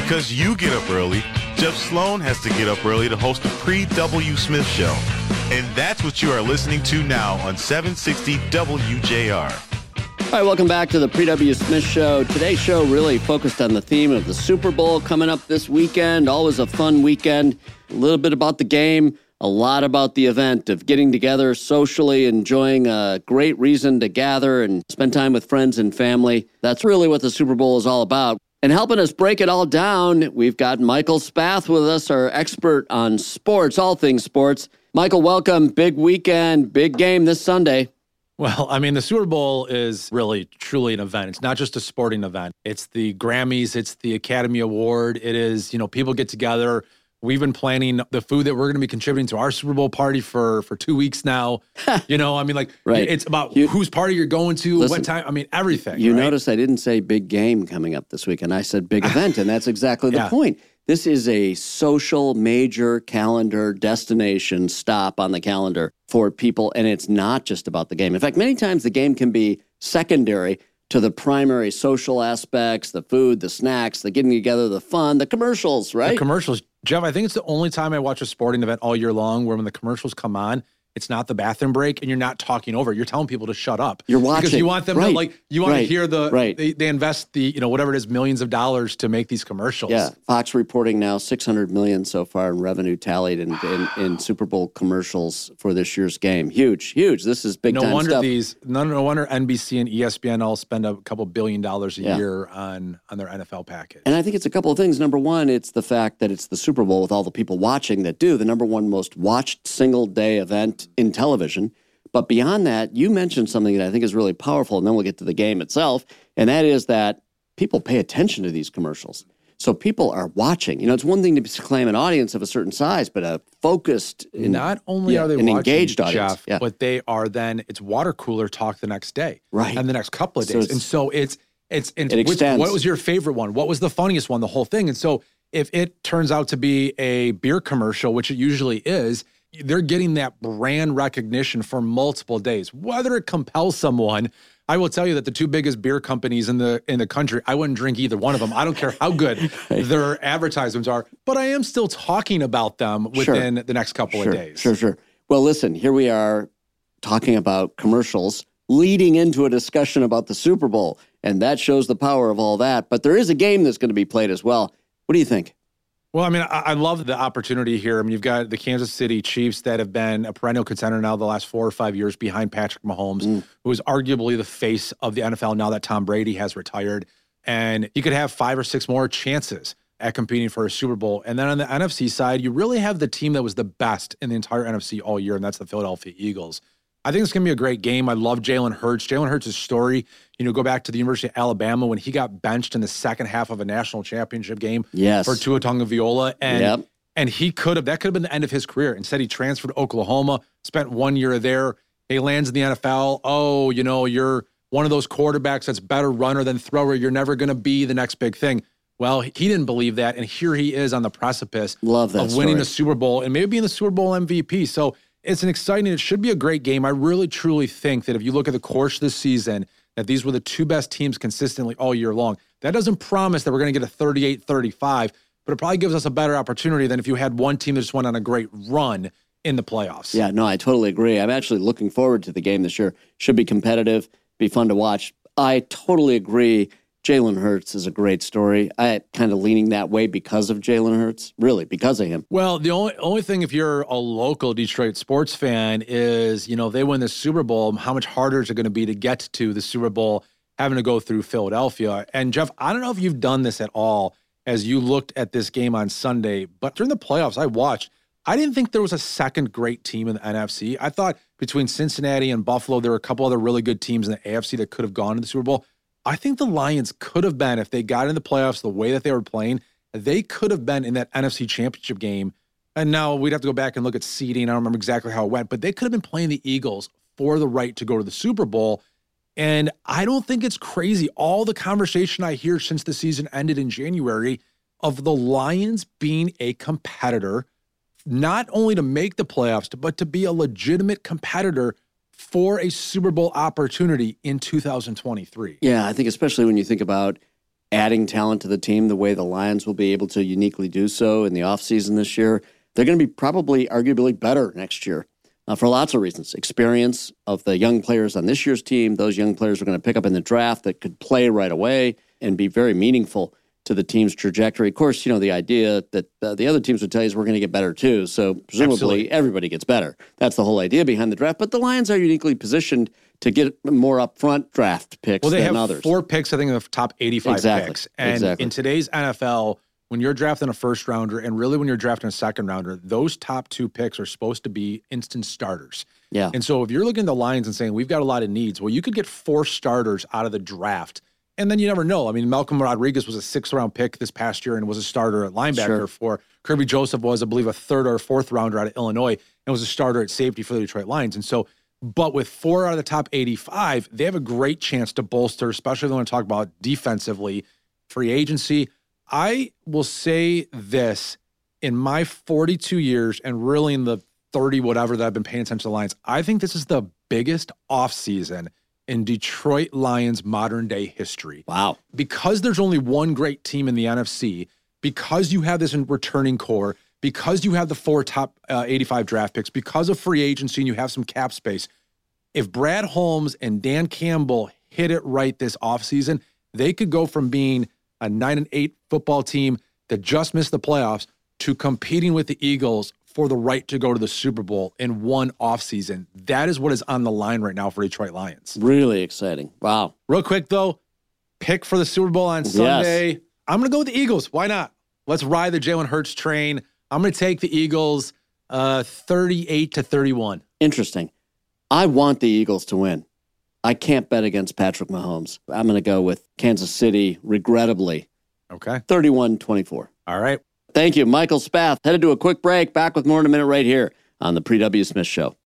Because you get up early, Jeff Sloan has to get up early to host the Pre-W. Smith Show. And that's what you are listening to now on 760 WJR. All right, welcome back to the Pre-W. Smith Show. Today's show really focused on the theme of the Super Bowl coming up this weekend. Always a fun weekend. A little bit about the game, a lot about the event of getting together socially, enjoying a great reason to gather and spend time with friends and family. That's really what the Super Bowl is all about. And helping us break it all down, we've got Michael Spath with us, our expert on sports, all things sports. Michael, welcome. Big weekend, big game this Sunday. Well, I mean, the Super Bowl is really, truly an event. It's not just a sporting event. It's the Grammys. It's the Academy Award. It is, people get together. We've been planning the food that we're going to be contributing to our Super Bowl party for 2 weeks now. Right. It's about whose party you're going to, what time, everything. You notice I didn't say big game coming up this weekend. I said big event, and that's exactly the point. This is a social major calendar destination stop on the calendar for people, and it's not just about the game. In fact, many times the game can be secondary to the primary social aspects, the food, the snacks, the getting together, the fun, the commercials, right? The commercials. Jeff, I think it's the only time I watch a sporting event all year long where when the commercials come on, it's not the bathroom break and you're not talking over. You're telling people to shut up. You're watching. Because you want them to, you want to hear they invest whatever it is, millions of dollars to make these commercials. Yeah. Fox reporting now $600 million so far in revenue tallied in Super Bowl commercials for this year's game. Huge. This is big time stuff. No wonder NBC and ESPN all spend a couple $1 billion a year on their NFL package. And I think it's a couple of things. Number one, it's the fact that it's the Super Bowl with all the people watching that do the number one most watched single day event in television. But beyond that, you mentioned something that I think is really powerful, and then we'll get to the game itself, and that is that people pay attention to these commercials. So people are watching. It's one thing to claim an audience of a certain size, but a focused, not only are they watching, engaged audience, Jeff, but they are it's water cooler talk the next day, right? And the next couple of days, it extends. What was your favorite one? What was the funniest one? The whole thing. And so if it turns out to be a beer commercial, which it usually is, they're getting that brand recognition for multiple days. Whether it compels someone, I will tell you that the two biggest beer companies in the country, I wouldn't drink either one of them. I don't care how good their advertisements are, but I am still talking about them within the next couple of days. Sure. Well, listen, here we are talking about commercials leading into a discussion about the Super Bowl, and that shows the power of all that. But there is a game that's going to be played as well. What do you think? Well, I love the opportunity here. You've got the Kansas City Chiefs that have been a perennial contender now the last 4 or 5 years behind Patrick Mahomes, who is arguably the face of the NFL now that Tom Brady has retired. And he could have 5 or 6 more chances at competing for a Super Bowl. And then on the NFC side, you really have the team that was the best in the entire NFC all year, and that's the Philadelphia Eagles. I think it's going to be a great game. I love Jalen Hurts. Jalen Hurts' story, go back to the University of Alabama when he got benched in the second half of a national championship game for Tua Tagovailoa. And that could have been the end of his career. Instead, he transferred to Oklahoma, spent 1 year there. He lands in the NFL. Oh, you're one of those quarterbacks that's better runner than thrower. You're never going to be the next big thing. Well, he didn't believe that. And here he is on the precipice of winning the Super Bowl and maybe being the Super Bowl MVP. So it should be a great game. I really, truly think that if you look at the course of this season, that these were the two best teams consistently all year long. That doesn't promise that we're going to get a 38-35, but it probably gives us a better opportunity than if you had one team that just went on a great run in the playoffs. Yeah, no, I totally agree. I'm actually looking forward to the game this year. Should be competitive, be fun to watch. I totally agree. Jalen Hurts is a great story. I kind of leaning that way because of Jalen Hurts, really, because of him. Well, the only thing if you're a local Detroit sports fan is, they win the Super Bowl, how much harder is it going to be to get to the Super Bowl having to go through Philadelphia? And Jeff, I don't know if you've done this at all as you looked at this game on Sunday, but during the playoffs I watched, I didn't think there was a second great team in the NFC. I thought between Cincinnati and Buffalo, there were a couple other really good teams in the AFC that could have gone to the Super Bowl. I think the Lions could have been, if they got in the playoffs the way that they were playing, they could have been in that NFC Championship game. And now we'd have to go back and look at seeding. I don't remember exactly how it went, but they could have been playing the Eagles for the right to go to the Super Bowl. And I don't think it's crazy. All the conversation I hear since the season ended in January of the Lions being a competitor, not only to make the playoffs, but to be a legitimate competitor for a Super Bowl opportunity in 2023. Yeah, I think especially when you think about adding talent to the team the way the Lions will be able to uniquely do so in the offseason this year, they're going to be probably arguably better next year for lots of reasons. Experience of the young players on this year's team. Those young players are going to pick up in the draft that could play right away and be very meaningful to the team's trajectory. Of course, the idea that the other teams would tell you is we're going to get better too. So presumably everybody gets better. That's the whole idea behind the draft. But the Lions are uniquely positioned to get more upfront draft picks than others. Well, they have 4 picks, I think, in the top 85 picks. And in today's NFL, when you're drafting a first rounder and really when you're drafting a second rounder, those top 2 picks are supposed to be instant starters. Yeah. And so if you're looking at the Lions and saying, we've got a lot of needs, well, you could get 4 starters out of the draft. And then you never know. I mean, Malcolm Rodriguez was a 6th-round pick this past year and was a starter at linebacker for Kirby Joseph was, I believe, a 3rd or 4th rounder out of Illinois and was a starter at safety for the Detroit Lions. And so, but with 4 out of the top 85, they have a great chance to bolster, especially if they want to talk about defensively, free agency. I will say this, in my 42 years and really in the 30 whatever that I've been paying attention to the Lions, I think this is the biggest offseason in Detroit Lions modern day history. Wow. Because there's only one great team in the NFC, because you have this returning core, because you have the 4 top 85 draft picks, because of free agency and you have some cap space, if Brad Holmes and Dan Campbell hit it right this offseason, they could go from being a 9-8 football team that just missed the playoffs to competing with the Eagles for the right to go to the Super Bowl in one offseason. That is what is on the line right now for Detroit Lions. Really exciting. Wow. Real quick, though, pick for the Super Bowl on Sunday. Yes. I'm going to go with the Eagles. Why not? Let's ride the Jalen Hurts train. I'm going to take the Eagles 38-31. Interesting. I want the Eagles to win. I can't bet against Patrick Mahomes. I'm going to go with Kansas City, regrettably. Okay. 31-24. All right. Thank you, Michael Spath. Headed to a quick break. Back with more in a minute right here on the Pre-W. Smith Show.